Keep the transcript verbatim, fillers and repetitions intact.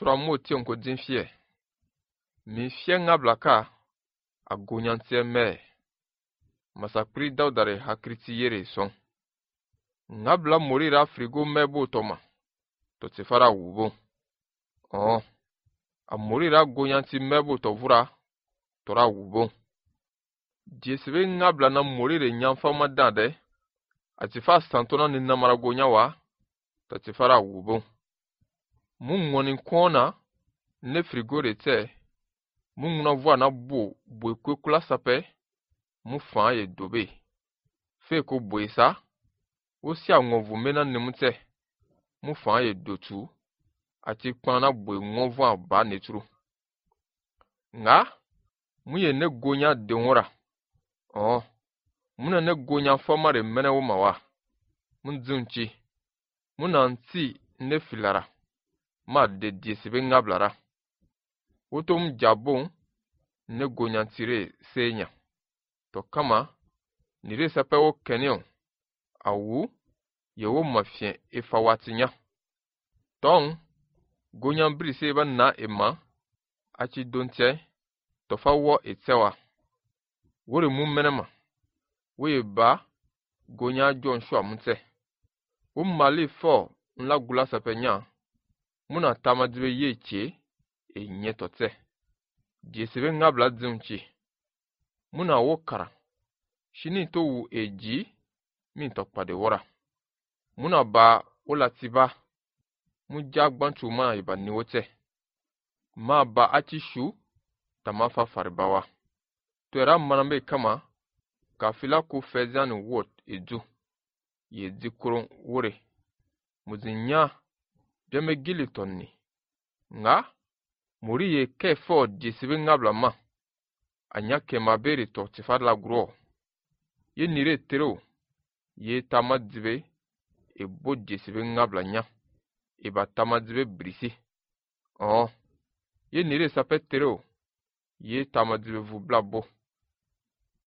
sura mo tion ko din fie. Mi fie ngablaka a gonyantie me. Masakri daudare hakriti yere son. Ngabla morira frigo mebo toma. To tifara wubo. Oh. A morira gonyanti mebo tovura. Tora wubo. Jesebe ngabla na morire nyamfa madade. Atifa santona ni namara gonyawa. To tifara wubo. Mungwani kona. Ne frigo rete. Mungna voa na bo. Bwe kwe kula sape. Mu fan ye dobe. Fe ko boy sa. Osi a ngovu mena nemute. Mu fan ye dotu. Ati kwana boy ngovu a ba netru. Nga. Mu ye ne gonya denwora. Oh. Muna ne gonya famare mene umawa. Mun zunchi. Muna nti ne filara. Ma de diesebe ngablara. Otom jabon. Ne gonya tire senya. To kama. Nire sape wo kenyo. Awu. Yewo mafien efa watinya. Tong. Gonyan brise ba na ema. Achi donche. Tofa wo etewa. Wore mu menema. Weye ba. Gonya John shwa mute. Umali fo. Nla gula sape nya. Muna tamadwe ye che. E nye tote. Jesebe ngabla dzunchi. Muna wokara. Shini to wu eji. Min tokpa de wora. Muna ba ola tiba. Muja gbanchu ma iba niwote. Ma ba achishu. Tamafa faribawa. Tuera manambe kama. Kafila ku fezani wot edu. Ye dikuron wore. Muzinya. Deme gili tonni. Nga. Muri ye kefo jesibe ngabla ma. Anya kemabere to tifadla gro. Ye nire tero. Ye tamadibe. E bo jesibe ngabla nya. E ba tamadibe brisi. Oh. Ye nire sape tero. Ye tamadibe vubla bo.